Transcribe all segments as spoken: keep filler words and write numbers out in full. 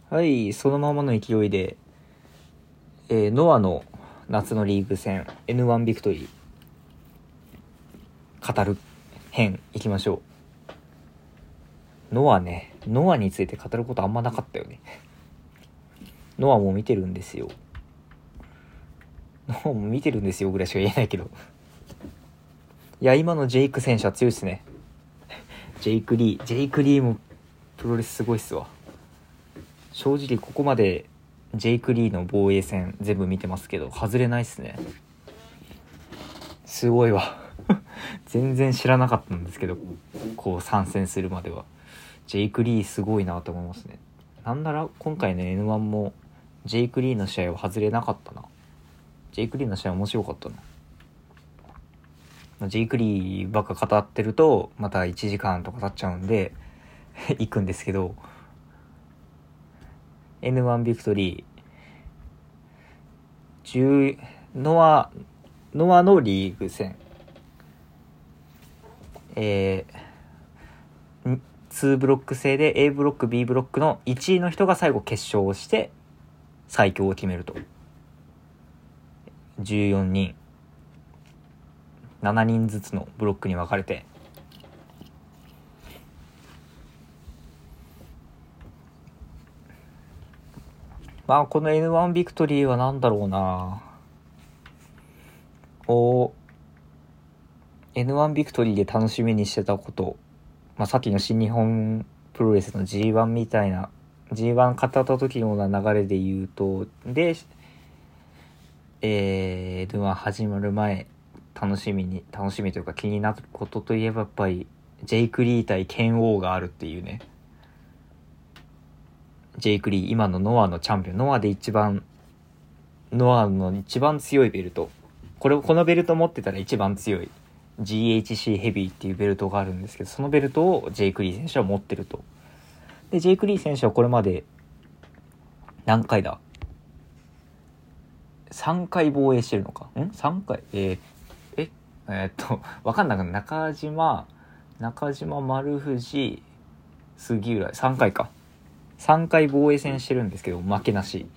はい、そのままの勢いで、えー、ノアの夏のリーグ戦 エヌワン ビクトリー語る編いきましょう。ノアね、ノアについて語ることあんまなかったよね。ノアも見てるんですよ。ノアも見てるんですよぐらいしか言えないけど。いや、今のジェイク選手は強いっすね。ジェイク・リー、ジェイク・リーもプロレスすごいっすわ。正直ここまでジェイク・リーの防衛戦全部見てますけど外れないっすね。すごいわ。全然知らなかったんですけど、こう参戦するまではジェイク・リーすごいなと思いますね。なんなら今回の エヌワン もジェイク・リーの試合は外れなかったな。ジェイク・リーの試合面白かったな。ジェイク・リーばっか語ってるとまたいちじかんとか経っちゃうんで行くんですけど、 エヌワン ビクトリーノアノアのリーグ戦、えー、にブロック制で A ブロック B ブロックのいちいの人が最後決勝をして最強を決めると。じゅうよにんななにんずつのブロックに分かれて、まあこの エヌワン ビクトリーはなんだろうな、お エヌワン ビクトリーで楽しみにしてたこと、まあ、さっきの新日本プロレスの ジーワン みたいな ジーワン 語った時のような流れで言うと、で、えー、エヌワン 始まる前楽しみに楽しみというか気になることといえばやっぱりジェイク・リー対ケン・オーがあるっていうね。ジェイク・リー今のノアのチャンピオン、ノアで一番ノアの一番強いベルト、これこのベルト持ってたら一番強い ジーエイチシー ヘビーっていうベルトがあるんですけど、そのベルトをジェイク・リー選手は持ってると。でジェイク・リー選手はこれまで何回ださんかい防衛してるのかん ?さん 回えー、ええー、っと分かんなくない。中島中島丸藤杉浦さんかいかさんかい防衛戦してるんですけど負けなし。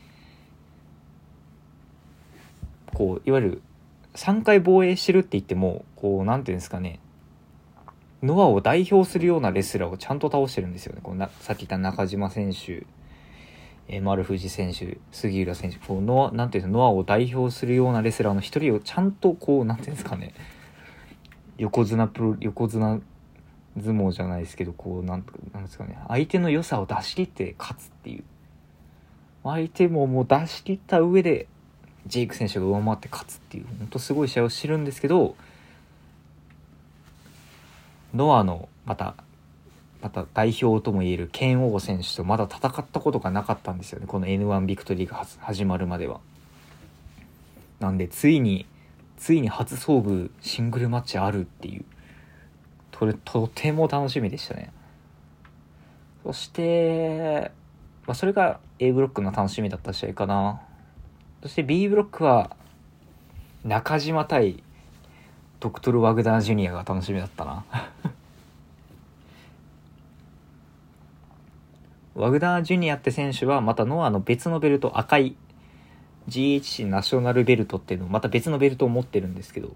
こういわゆるさんかい防衛してるって言ってもこうなんていうんですかね、ノアを代表するようなレスラーをちゃんと倒してるんですよね。こうなさっき言った中島選手、えー、丸藤選手、杉浦選手、こうノアなんていうの、ノアを代表するようなレスラーの一人をちゃんとこうなんていうんですかね、横綱プロ横綱相撲じゃないですけど、こうなんなんですかね、相手の良さを出し切って勝つっていう、相手ももう出し切った上でジェイク選手が上回って勝つっていう、本当すごい試合をしてるんですけど、ノアのまたまた代表ともいえるケン・オー選手とまだ戦ったことがなかったんですよね、この エヌワン ビクトリーが始まるまでは。なんでついについに初遭遇シングルマッチあるっていう、とれとても楽しみでしたね。そして、まあ、それが A ブロックの楽しみだった試合かな。そして B ブロックは中島対ドクトル・ワグナー・ジュニアが楽しみだったな。ワグナー・ジュニアって選手はまたノアの別のベルト、赤い ジーエイチシー ナショナルベルトっていうのをまた別のベルトを持ってるんですけど、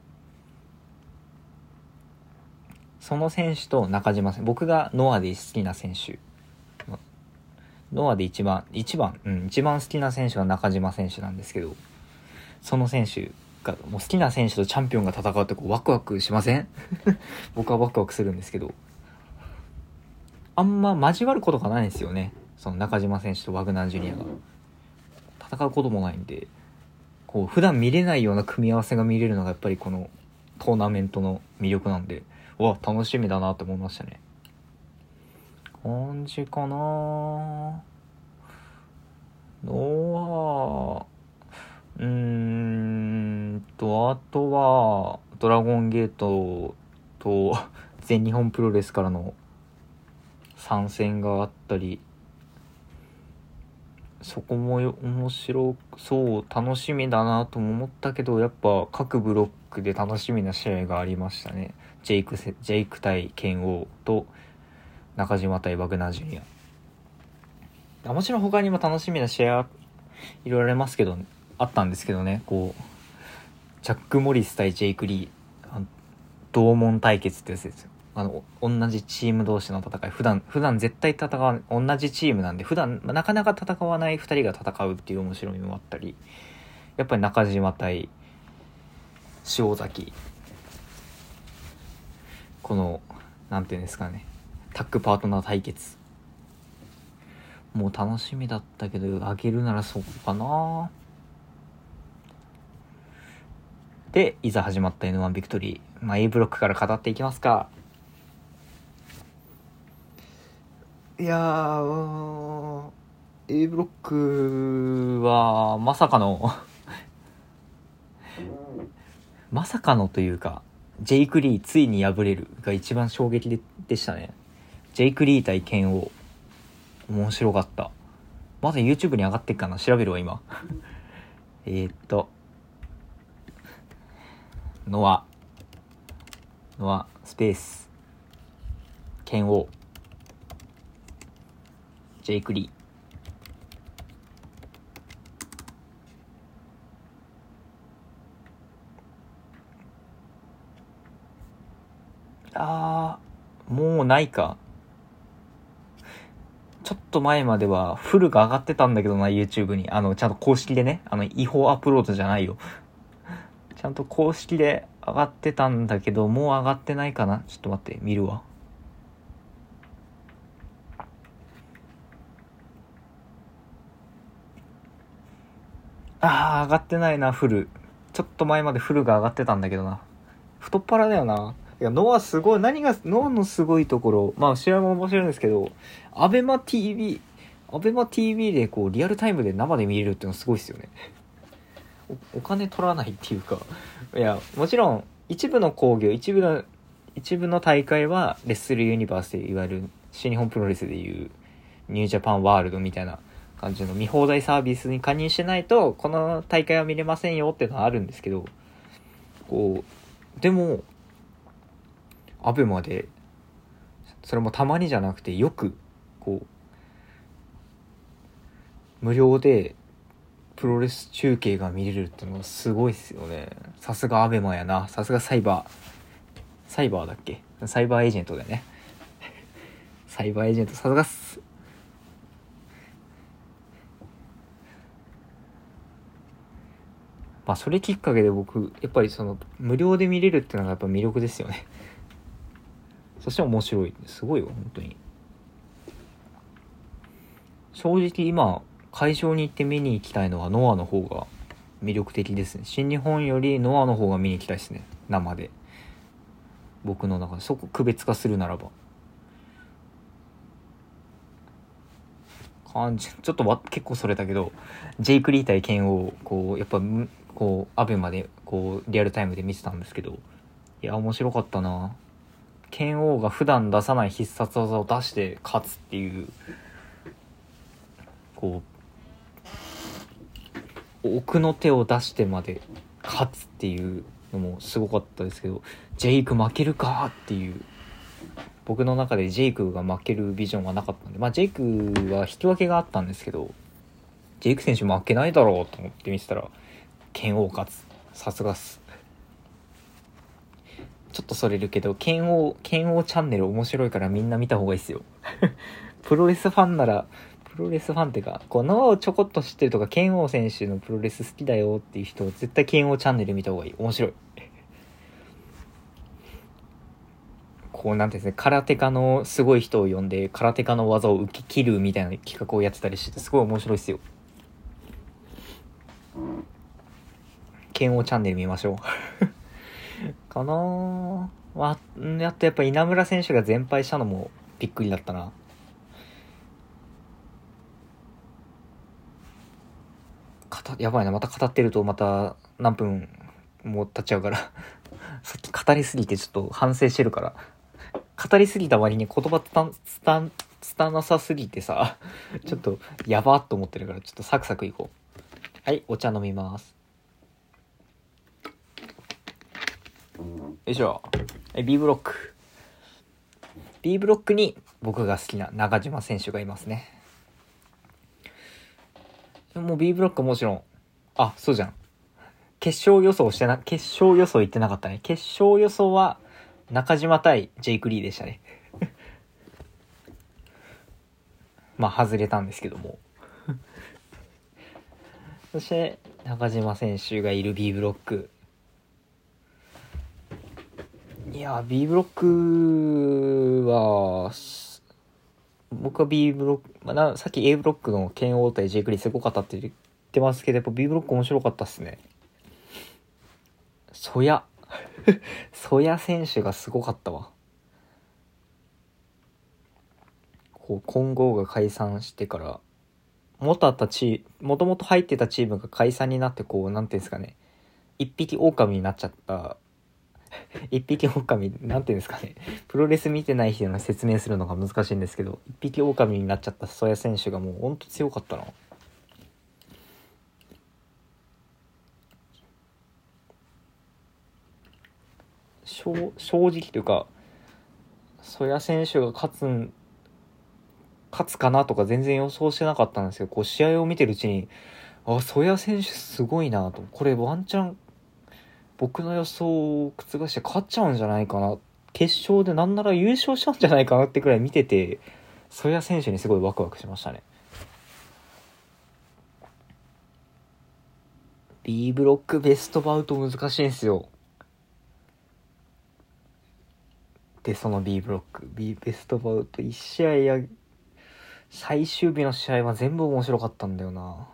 その選手と中島選手、僕がノアで好きな選手、ノアで一番一番うん一番好きな選手は中島選手なんですけど、その選手がもう好きな選手とチャンピオンが戦うってこうワクワクしません？僕はワクワクするんですけど、あんま交わることがないんですよね、その中島選手とワグナージュニアが戦うこともないんで、こう普段見れないような組み合わせが見れるのがやっぱりこのトーナメントの魅力なんで、うわ楽しみだなと思いましたね。感じかな。のはうーんとあとはドラゴンゲートと全日本プロレスからの参戦があったり、そこも面白そう楽しみだなとも思ったけど、やっぱ各ブロックで楽しみな試合がありましたね。ジェイクジェイク対ケンオーと中島対ワグナージュニア。 もちろん他にも楽しみな試合はいろいろありますけど、あったんですけどね、こうジャック・モリス対ジェイク・リー、あの同門対決ってやつですよ。あの同じチーム同士の戦い、普段普段絶対戦わ同じチームなんで普段なかなか戦わないふたりが戦うっていう面白みもあったり、やっぱり中島対塩崎、このなんていうんですかね、タッグパートナー対決もう楽しみだったけど、あげるならそこかな。でいざ始まった エヌワン ビクトリー、まあ、A ブロックから語っていきますか。いやー A ブロックはまさかのまさかのというか、ジェイク・リーついに敗れるが一番衝撃ででしたね。ジェイク・リー対ケンオー、面白かった。まだ YouTube に上がってっかな、調べるわ今えーっとノアノアスペースケンオージェイク・リー、あーもうないか。ちょっと前まではフルが上がってたんだけどな、 YouTube に。あのちゃんと公式でね、あの違法アップロードじゃないよちゃんと公式で上がってたんだけど、もう上がってないかな。ちょっと待って見るわ。あー上がってないな、フル。ちょっと前までフルが上がってたんだけどな。太っ腹だよな。いやノアすごい、何がノアのすごいところ、まあ試合も面白いんですけど、アベマ ティーブイ アベマ ティーブイ でこうリアルタイムで生で見れるっていうのすごいですよね。お, お金取らないっていうか、いやもちろん一部の興行、一部の一部の大会はレッスルユニバースでいわゆる新日本プロレスでいうニュージャパンワールドみたいな感じの見放題サービスに加入してないとこの大会は見れませんよっていうのはあるんですけど、こうでもアベマでそれもたまにじゃなくてよくこう無料でプロレス中継が見れるってのはすごいっすよね。さすがアベマやな。さすがサイバーサイバーだっけ、サイバーエージェントだよねサイバーエージェントさすがっす。まあそれきっかけで僕やっぱりその無料で見れるっていうのがやっぱ魅力ですよね。そして面白い、すごいよ本当に。正直今会場に行って見に行きたいのはノアの方が魅力的ですね。新日本よりノアの方が見に行きたいですね、生で。僕の中でそこ区別化するならば感じ、ちょっとわ結構それたけど、ジェイク・リー対ケンをこうやっぱこうアベマでこうリアルタイムで見てたんですけど、いや面白かったな。ケンオーが普段出さない必殺技を出して勝つっていう、こう奥の手を出してまで勝つっていうのもすごかったですけど、ジェイク負けるかっていう、僕の中でジェイクが負けるビジョンはなかったんで、まあジェイクは引き分けがあったんですけど、ジェイク選手負けないだろうと思って見てたら剣王勝つ、さすがっす。ちょっとそれるけど剣王剣王チャンネル面白いからみんな見た方がいいっすよプロレスファンなら、プロレスファンっていうかこうノアをちょこっと知ってるとか剣王選手のプロレス好きだよっていう人は絶対剣王チャンネル見た方がいい、面白い。こうなんていうんですね、空手家のすごい人を呼んで空手家の技を受け切るみたいな企画をやってたりしてすごい面白いっすよ。剣王チャンネル見ましょうかなー。まあ、やっとやっぱ稲村選手が全敗したのもびっくりだったな。やばいな、また語ってるとまた何分も経っちゃうからさっき語りすぎてちょっと反省してるから、語りすぎた割に言葉つたんつたんつたなさすぎてさちょっとやばっと思ってるから、ちょっとサクサクいこう。はい、お茶飲みます。よいしょ。 B ブロック B ブロックに僕が好きな中島選手がいますね。 もう B ブロックもちろん、あ、そうじゃん。決勝予想してな、決勝予想言ってなかったね。決勝予想は中島対ジェイク・リーでしたね。まあ外れたんですけども。そして中島選手がいる B ブロック。いや B ブロックは僕は B ブロック、まあ、なさっき A ブロックの剣王対ジェイクリーすごかったって言ってますけど、やっぱ B ブロック面白かったっすね。そやそや選手がすごかったわ。こう混合が解散してから元あったチーもともと入ってたチームが解散になって、こうなんていうんですかね、一匹狼になっちゃった一匹狼なんていうんですかね、プロレス見てない人の説明するのが難しいんですけど、一匹狼になっちゃったソヤ選手がもうほんと強かったな。正, 正直というか、ソヤ選手が勝つん勝つかなとか全然予想してなかったんですけど、こう試合を見てるうちに、あ、ソヤ選手すごいなと、これワンチャン僕の予想を覆して勝っちゃうんじゃないかな、決勝でなんなら優勝しちゃうんじゃないかなってくらい見てて、ソヤ選手にすごいワクワクしましたね。 B ブロックベストバウト難しいんですよ。でその B ブロック B ベストバウトいち試合や最終日の試合は全部面白かったんだよな。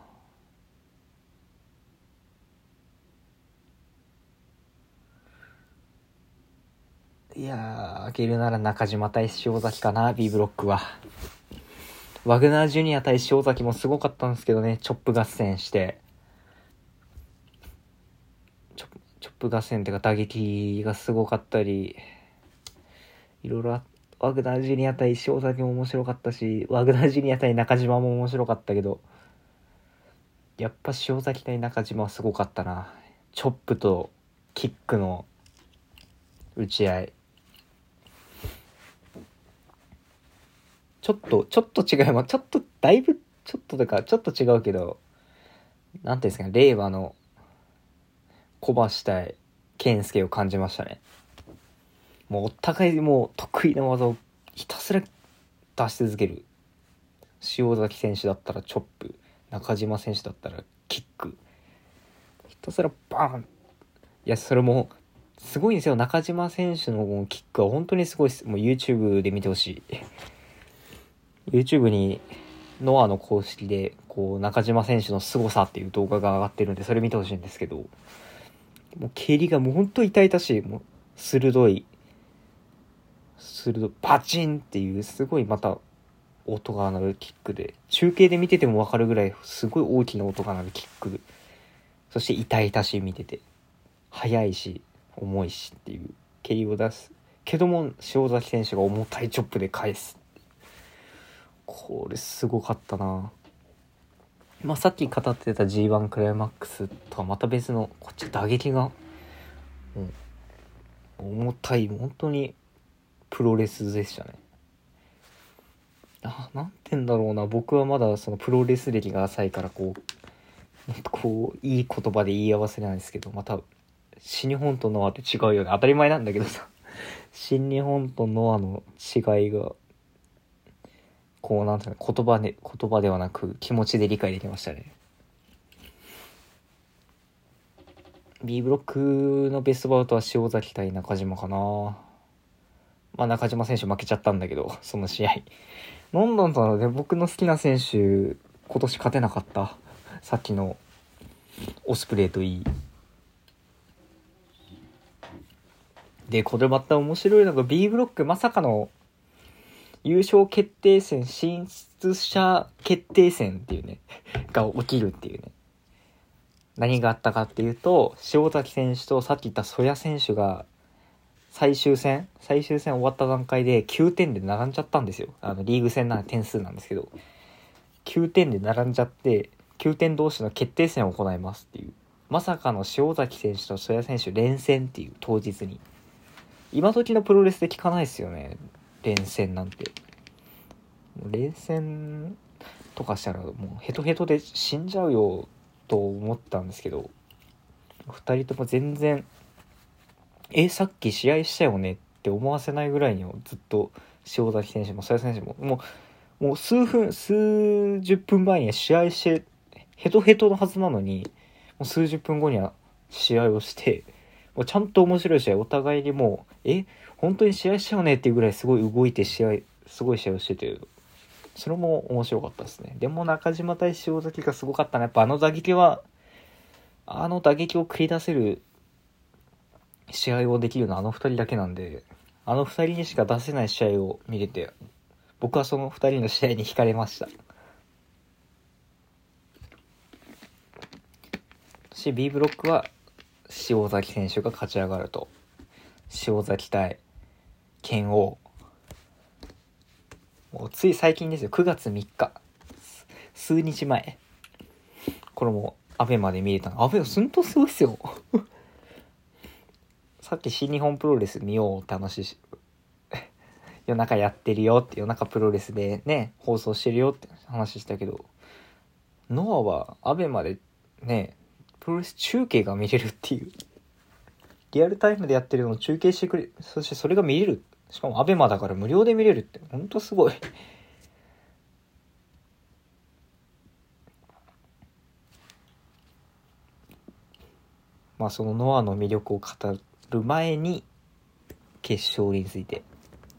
いやー、開けるなら中島対塩崎かな。 B ブロックはワグナージュニア対塩崎もすごかったんですけどね、チョップ合戦してチョチョップ合戦っていうか打撃がすごかったり、いろいろあワグナージュニア対塩崎も面白かったし、ワグナージュニア対中島も面白かったけど、やっぱ塩崎対中島はすごかったな。チョップとキックの打ち合い、ちょっとちょっと違います。ちょっとだいぶちょっととかちょっと違うけど、なんていうんですかね、令和の小橋対健介を感じましたね。もうお互いもう得意な技をひたすら出し続ける。塩崎選手だったらチョップ、中島選手だったらキック、ひたすらバーン。いやそれもすごいんですよ。中島選手のキックは本当にすごいです。もう YouTube で見てほしい。YouTube にノアの公式でこう中島選手の凄さっていう動画が上がってるんで、それ見てほしいんですけど、もう蹴りがもう本当痛々しい、もう鋭い鋭いパチンっていうすごいまた音が鳴るキックで、中継で見てても分かるぐらいすごい大きな音が鳴るキック、そして痛々しい、見てて速いし重いしっていう蹴りを出すけども、塩崎選手が重たいチョップで返す。これすごかったな。まあさっき語ってた ジーワン クライマックスとはまた別の、こっち打撃が、うん、重たい、本当にプロレスでしたね。あ、なんて言うんだろうな、僕はまだそのプロレス歴が浅いからこうもっとこういい言葉で言い合わせなんですけど、また新日本とノアって違うよね、当たり前なんだけどさ新日本とノアの違いがこうなんていうの、言葉で言葉ではなく気持ちで理解できましたね。 B ブロックのベストバウトは塩崎対中島かな。まあ中島選手負けちゃったんだけど、その試合なんなんだろうね、僕の好きな選手今年勝てなかった。さっきのオスプレイといいで、これまた面白いのが B ブロックまさかの優勝決定戦、進出者決定戦っていうねが起きるっていうね。何があったかっていうと、塩崎選手とさっき言った曽谷選手が最終戦最終戦終わった段階できゅうてんで並んじゃったんですよ。あのリーグ戦な点数なんですけど、きゅうてんで並んじゃって、きゅうてん同士の決定戦を行いますっていう、まさかの塩崎選手と曽谷選手連戦っていう当日に。今時のプロレスで聞かないですよね、連戦なんて。連戦とかしたらもうヘトヘトで死んじゃうよと思ったんですけど、ふたりとも全然えさっき試合したよねって思わせないぐらいにずっと塩崎選手も曽谷選手ももうもう数分数十分前には試合してヘトヘトのはずなのに、もう数十分後には試合をして、もうちゃんと面白い試合、お互いにもうえ本当に試合したよねっていうぐらいすごい動いて試合すごい試合をしてて、それも面白かったですね。でも中島対塩崎がすごかったね。やっぱあの打撃はあの打撃を繰り出せる試合をできるのはあのふたりだけなんで、あのふたりにしか出せない試合を見れて、僕はそのふたりの試合に惹かれました。そして B ブロックは塩崎選手が勝ち上がると、塩崎対拳王、もうつい最近ですよ、くがつみっか、数日前、これもアベマで見れたの。アベマすんとすごいっすよさっき新日本プロレス見ようって話し夜中やってるよって、夜中プロレスでね放送してるよって話したけど、ノアはアベマでねプロレス中継が見れるっていう、リアルタイムでやってるのを中継してくれ、そしてそれが見れる、しかもアベマだから無料で見れるってほんとすごいまあそのノアの魅力を語る前に決勝について、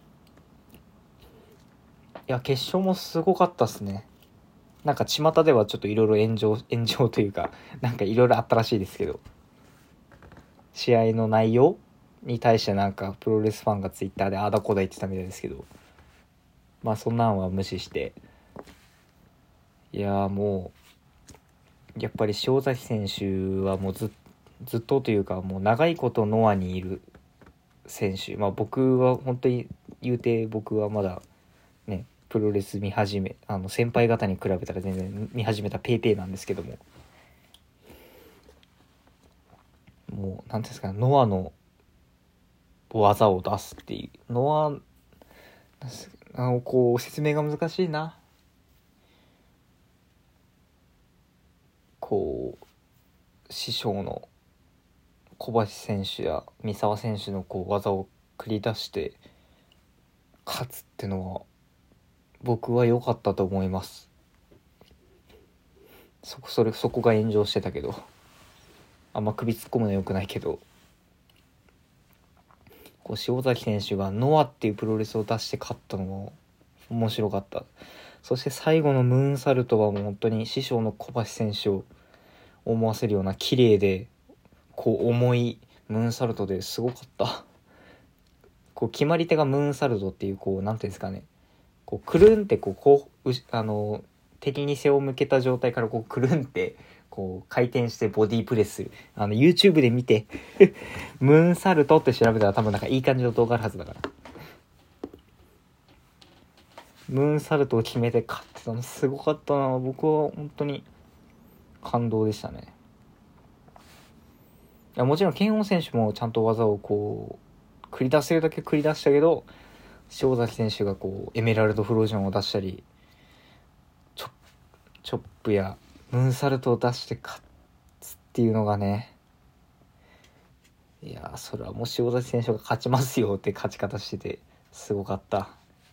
いや決勝もすごかったっすね。なんか巷ではちょっといろいろ炎上炎上というかなんかいろいろあったらしいですけど、試合の内容に対してなんかプロレスファンがツイッターでああだこだ言ってたみたいですけど、まあそんなんは無視して、いやーもうやっぱり塩崎選手はもうずずっとというかもう長いことノアにいる選手、まあ僕は本当に言うて僕はまだねプロレス見始め、あの先輩方に比べたら全然見始めたペーペーなんですけども、もうなんていうんですか、ノアの技を出すっていうノア、あのこう説明が難しいな、こう師匠の小橋選手や三沢選手のこう技を繰り出して勝つってのは僕は良かったと思います。そこそれそこが炎上してたけど、あんま首突っ込むの良くないけど、こう塩崎選手がノアっていうプロレスを出して勝ったのも面白かった。そして最後のムーンサルトはもう本当に師匠の小橋選手を思わせるような綺麗でこう重いムーンサルトですごかったこう決まり手がムーンサルトっていう、こうなんていうんですかね、こうくるんってこうこうあの敵に背を向けた状態からこうくるんってこう回転してボディープレスする、あの YouTube で見てムーンサルトって調べたら多分なんかいい感じの動画あるはずだから、ムーンサルトを決めて勝ってたのすごかったな。僕は本当に感動でしたね。いやもちろん拳王選手もちゃんと技をこう繰り出せるだけ繰り出したけど、塩崎選手がこうエメラルドフロージョンを出したりチョップ、チョップやムーンサルトを出して勝つっていうのがね、いやそれはもう塩崎選手が勝ちますよって勝ち方しててすごかった。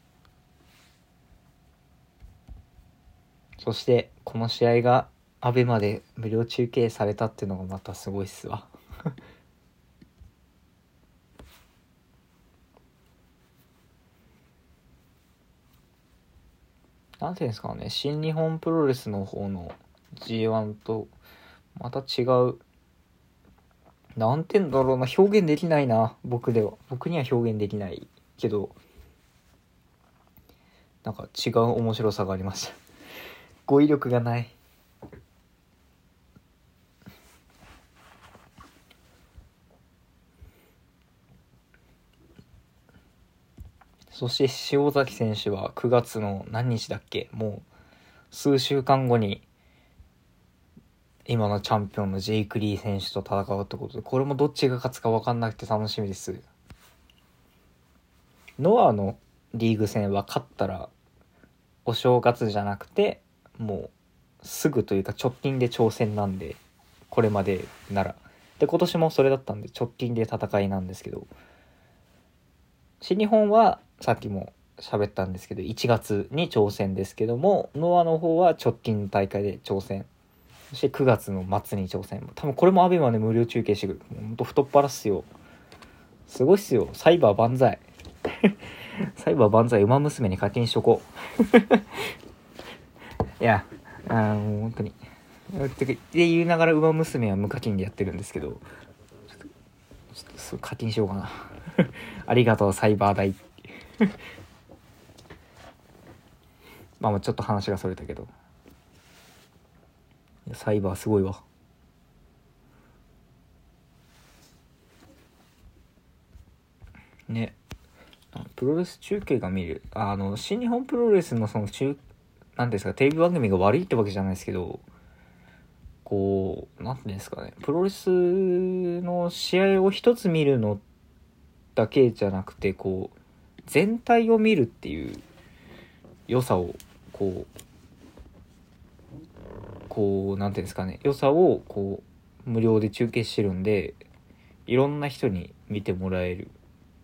そしてこの試合がアベマで無料中継されたっていうのがまたすごいっすわなんていうんですかね、新日本プロレスの方の ジーワン とまた違う、なんていうんだろうな、表現できないな、僕では僕には表現できないけど、なんか違う面白さがありました語彙力がない。そして塩崎選手はくがつの何日だっけ、もう数週間後に今のチャンピオンのジェイク・リー選手と戦うってことで、これもどっちが勝つか分かんなくて楽しみです。ノアのリーグ戦は勝ったらお正月じゃなくてもうすぐというか直近で挑戦なんで、これまでならで今年もそれだったんで直近で戦いなんですけど、新日本はさっきも喋ったんですけどいちがつに挑戦ですけども、ノアの方は直近の大会で挑戦、そしてくがつの末に挑戦、多分これもアベマで無料中継してくる。ほんと太っ腹っすよ、すごいっすよ。サイバー万歳サイバー万歳、馬娘に課金しとこういやあーもう本当にって言いながら馬娘は無課金でやってるんですけど、ちょっとちょっとそう課金しようかなありがとうサイバー代まあまあちょっと話がそれたけど、サイバーすごいわ。ね、プロレス中継が見る、あの新日本プロレスのその中なんですか、テレビ番組が悪いってわけじゃないですけど、こうなんていうんですかね、プロレスの試合を一つ見るのだけじゃなくて、こう全体を見るっていう良さをこうこうなんていうんですかね、良さをこう無料で中継してるんで、いろんな人に見てもらえる。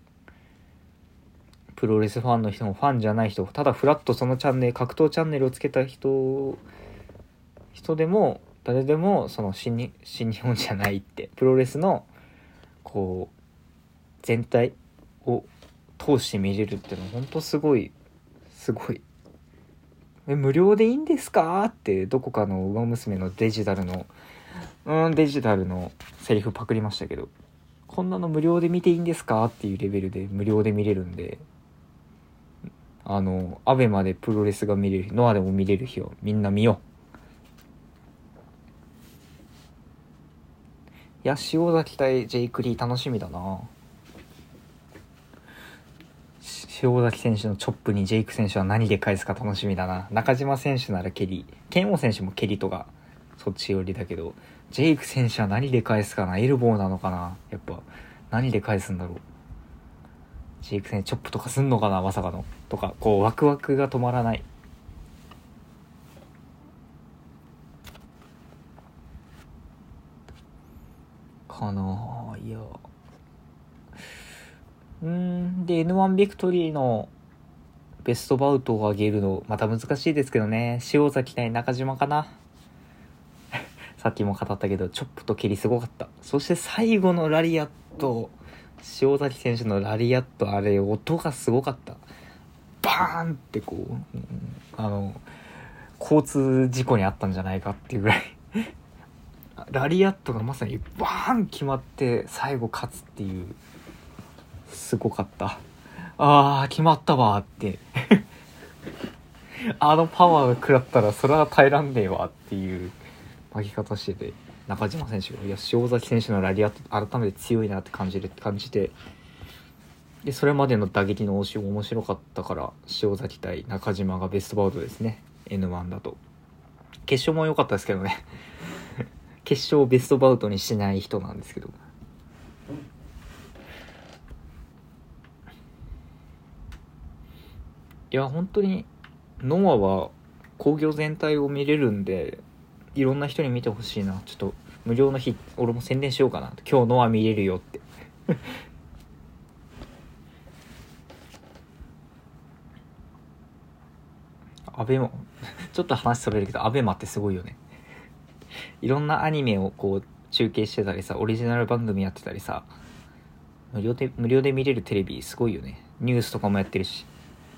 プロレスファンの人もファンじゃない人、ただフラッとそのチャンネル、格闘チャンネルをつけた人人でも誰でもその新日、新日本じゃないってプロレスのこう全体を通して見れるっていうのは本当すごいすごい。え無料でいいんですかってどこかの馬娘のデジタルのうんデジタルのセリフパクりましたけど、こんなの無料で見ていいんですかっていうレベルで無料で見れるんで、あのアベマでプロレスが見れる、ノアでも見れる日をみんな見よう。いや塩崎対ジェイク・リー楽しみだな。塩崎選手のチョップにジェイク選手は何で返すか楽しみだな。中島選手なら蹴り、剣王選手も蹴りとかそっち寄りだけど、ジェイク選手は何で返すかな。エルボーなのかな、やっぱ何で返すんだろう。ジェイク選手チョップとかすんのかな、まさかのとか、こうワクワクが止まらないかな。いやうーんで エヌワン ビクトリーのベストバウトを上げるのまた難しいですけどね。塩崎対中島かなさっきも語ったけどチョップと蹴りすごかった。そして最後のラリアット、塩崎選手のラリアット、あれ音がすごかった。バーンってこう、うん、あの交通事故にあったんじゃないかっていうぐらいラリアットがまさにバーン決まって最後勝つっていう、すごかった。あー決まったわーってあのパワーが食らったらそれは耐えらんねえわっていう負け方してて、中島選手がいや塩崎選手のラリアット改めて強いなって感じる感じて、でそれまでの打撃の応酬も面白かったから、塩崎対中島がベストバウトですね。 エヌワン だと決勝も良かったですけどね決勝をベストバウトにしない人なんですけど、いや本当にノアは興行全体を見れるんで、いろんな人に見てほしいな。ちょっと無料の日俺も宣伝しようかな、今日ノア見れるよってアベマちょっと話それるけどアベマってすごいよね。いろんなアニメをこう中継してたりさ、オリジナル番組やってたりさ、無料で無料で見れるテレビすごいよね。ニュースとかもやってるし、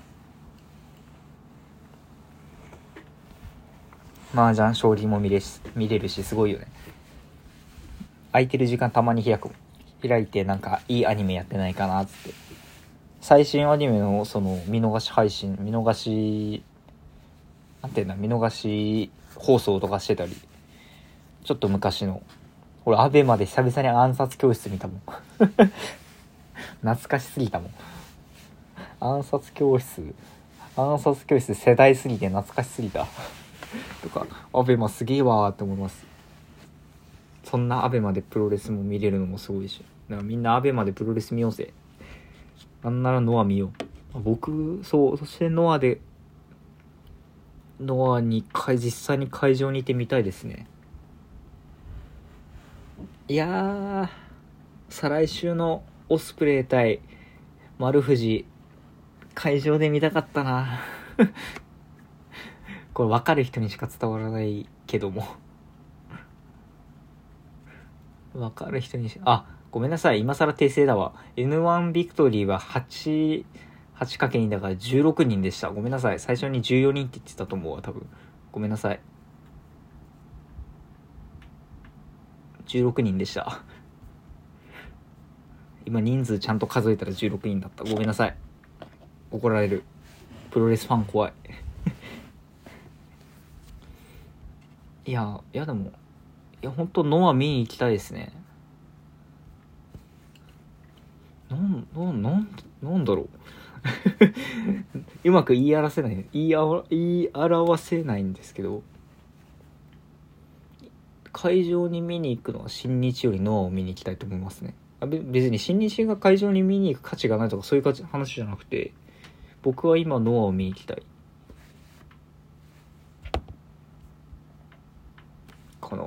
麻雀将棋も見れし見れるし、すごいよね。空いてる時間たまに開く開いて、なんかいいアニメやってないかなっつって、最新アニメのその見逃し配信、見逃しなんていうんだ見逃し放送とかしてたり、ちょっと昔の俺アベマで久々に暗殺教室見たもん懐かしすぎたもん。暗殺教室暗殺教室世代すぎて懐かしすぎたとか、アベマすげえわーって思います。そんなアベマでプロレスも見れるのもすごいし、だからみんなアベマでプロレス見ようぜ。なんならノア見よう。僕そうそしてノアでノアに実際に会場にいてみたいですね。いやー、再来週のオスプレイ対丸藤会場で見たかったなこれ分かる人にしか伝わらないけども分かる人にしあごめんなさい、今更訂正だわ。 エヌワン ビクトリーは はち はちかけるに だからじゅうろくにんでした。ごめんなさい、最初にじゅうよにんって言ってたと思うわ多分。ごめんなさい、じゅうろくにんでした。今人数ちゃんと数えたらじゅうろくにんだった。ごめんなさい、怒られる。プロレスファン怖いいやいやでもいや本当ノア見に行きたいですね。なんなんなんなんだろううまく言い表せない言いあわ言い表せないんですけど、会場に見に行くのは新日よりノアを見に行きたいと思いますね。あべ別に新日が会場に見に行く価値がないとかそういう話じゃなくて、僕は今ノアを見に行きたいかな。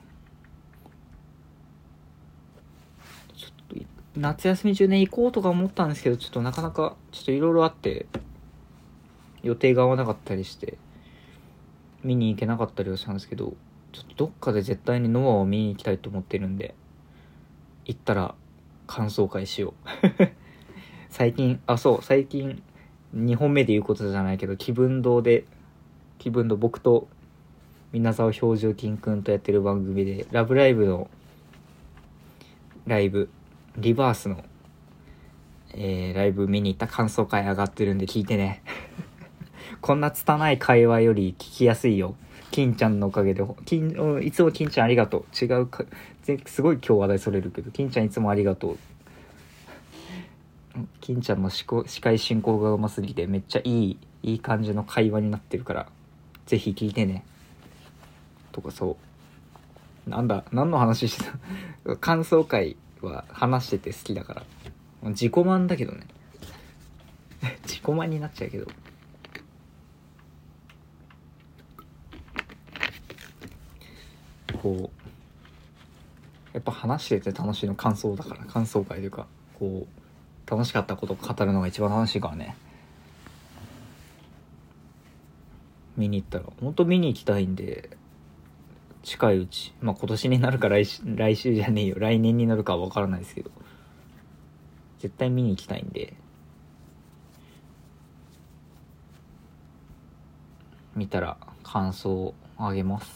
ちょっと夏休み中ね行こうとか思ったんですけど、ちょっとなかなかちょっといろいろあって予定が合わなかったりして見に行けなかったりはしたんですけど、ちょっとどっかで絶対にノアを見に行きたいと思ってるんで、行ったら感想会しよう最近あそう最近にほんめで言うことじゃないけど、気分堂で気分堂僕と皆沢表情筋くんとやってる番組でラブライブのライブリバースの、えー、ライブ見に行った感想会上がってるんで聞いてねこんな拙い会話より聞きやすいよ。金ちゃんのおかげで金いつも金ちゃんありがとう。違うかすごい今日話題それるけど、金ちゃんいつもありがとう。金ちゃんの司会進行がうますぎてめっちゃいいいい感じの会話になってるからぜひ聞いてね。とかそうなんだ何の話してた感想会は話してて好きだから、自己満だけどね自己満になっちゃうけど、こうやっぱ話してて楽しいの感想だから、感想会というかこう楽しかったことを語るのが一番楽しいからね。見に行ったら本当見に行きたいんで、近いうちまあ今年になるか来週来週じゃねえよ来年になるかは分からないですけど絶対見に行きたいんで、見たら感想をあげます。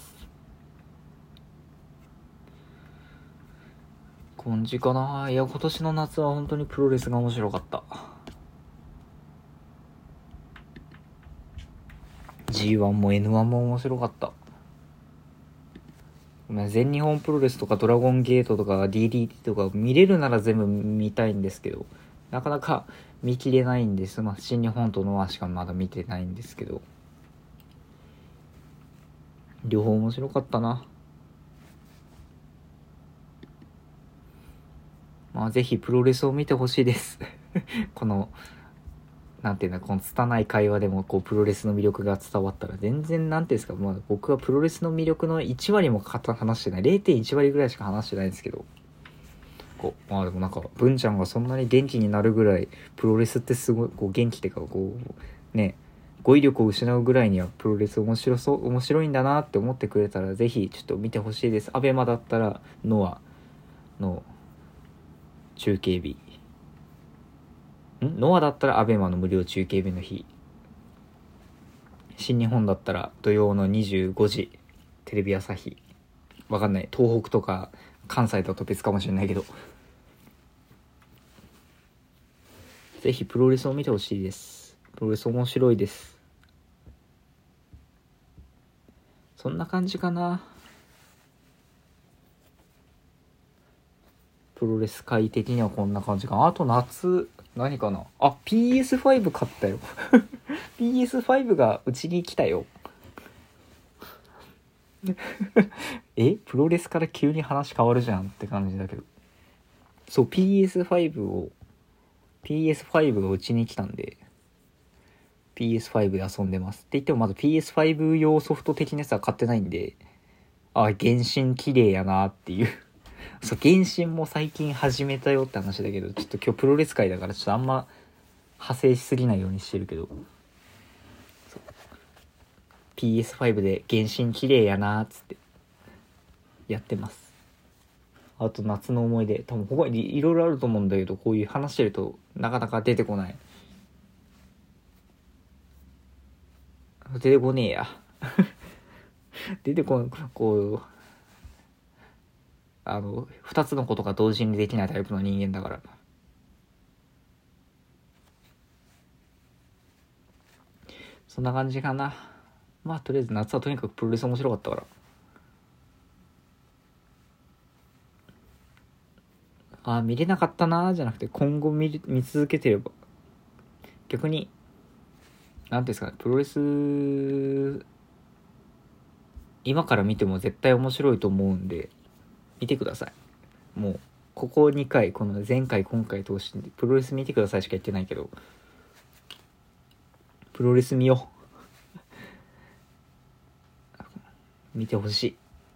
感じかな。いや今年の夏は本当にプロレスが面白かった。 ジーワン も エヌワン も面白かった。全日本プロレスとかドラゴンゲートとか ディーディーティー とか見れるなら全部見たいんですけど、なかなか見切れないんです。まあ新日本とノアしかまだ見てないんですけど、両方面白かったな。まあぜひプロレスを見てほしいですこのなんていうんだ、この拙い会話でもこうプロレスの魅力が伝わったら全然なんていうんですか、まあ、僕はプロレスの魅力のいち割も話してない れいてんいち 割ぐらいしか話してないんですけど、こうまあでもなんか文ちゃんがそんなに元気になるぐらいプロレスってすごいこう元気っていうかこうね語彙力を失うぐらいにはプロレス面白そう面白いんだなって思ってくれたらぜひちょっと見てほしいです。アベマだったらノアの中継日んノアだったらアベマの無料中継日の日、新日本だったら土曜のにじゅうごじテレビ朝日、わかんない、東北とか関西だと別かもしれないけどぜひプロレスを見てほしいです。プロレス面白いです。そんな感じかな。プロレス界的にはこんな感じかな。あと夏何かなあ ピーエスファイブ 買ったよピーエスファイブ がうちに来たよえプロレスから急に話変わるじゃんって感じだけど、そう ピーエスファイブ を ピーエスファイブ がうちに来たんでピーエスファイブ で遊んでます。って言ってもまだ ピーエスファイブ 用ソフト的なやつは買ってないんで、あ、原神綺麗やなっていう。そう、原神も最近始めたよって話だけど、ちょっと今日プロレス界だからちょっとあんま派生しすぎないようにしてるけど、ピーエスファイブ で原神綺麗やなーっつってやってます。あと夏の思い出、多分他にいろいろあると思うんだけど、こういう話してるとなかなか出てこない。出てこねえや。出てこん、こう、あの、二つのことが同時にできないタイプの人間だから。そんな感じかな。まあとりあえず夏はとにかくプロレス面白かったから。ああ、見れなかったなーじゃなくて、今後見見続けてれば、逆に、なんていうんですかね、プロレス、今から見ても絶対面白いと思うんで、見てください。もう、ここにかい、この前回今回通して、プロレス見てくださいしか言ってないけど、プロレス見よう。見てほしい。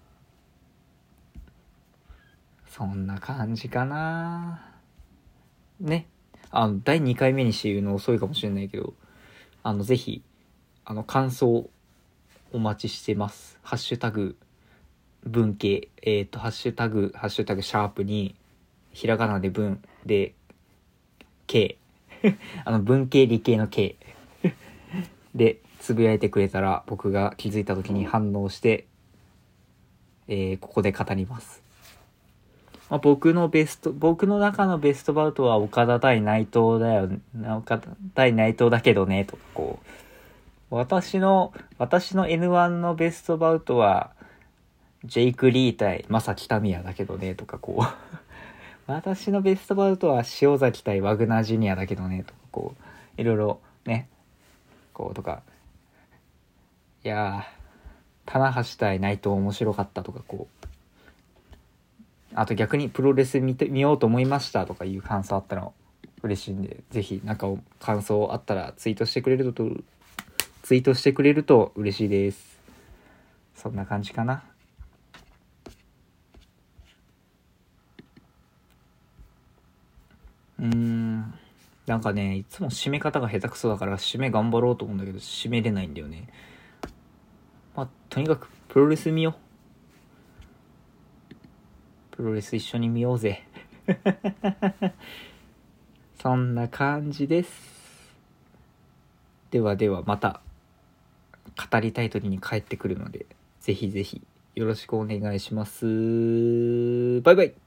そんな感じかなね。あの、だいにかいめにして言うの遅いかもしれないけど、あの、ぜひ、あの、感想、お待ちしてます。ハッシュタグ、文系、えっ、ー、と、ハッシュタグ、ハッシュタグ、シャープに、ひらがなで文で、系。あの、文系理系の系。で、つぶやいてくれたら、僕が気づいた時に反応して、えー、ここで語ります。まあ、僕のベスト、僕の中のベストバウトは岡田対内藤だよ、岡田対内藤だけどね、とかこう。私の、私の エヌワン のベストバウトは、ジェイク・リー対正木民也だけどね、とかこう。私のベストバウトは塩崎対ワグナージュニアだけどね、とかこう。いろいろね、こうとか。いやー、棚橋対内藤面白かったとかこう。あと逆にプロレス見て見ようと思いましたとかいう感想あったら嬉しいんで、ぜひなんか感想あったらツイートしてくれるとツイートしてくれると嬉しいです。そんな感じかな。うーん、なんかね、いつも締め方が下手くそだから締め頑張ろうと思うんだけど締めれないんだよね。まあとにかくプロレス見よう。プロレス一緒に見ようぜ。そんな感じです。ではではまた語りたい時に帰ってくるので、ぜひぜひよろしくお願いします。バイバイ。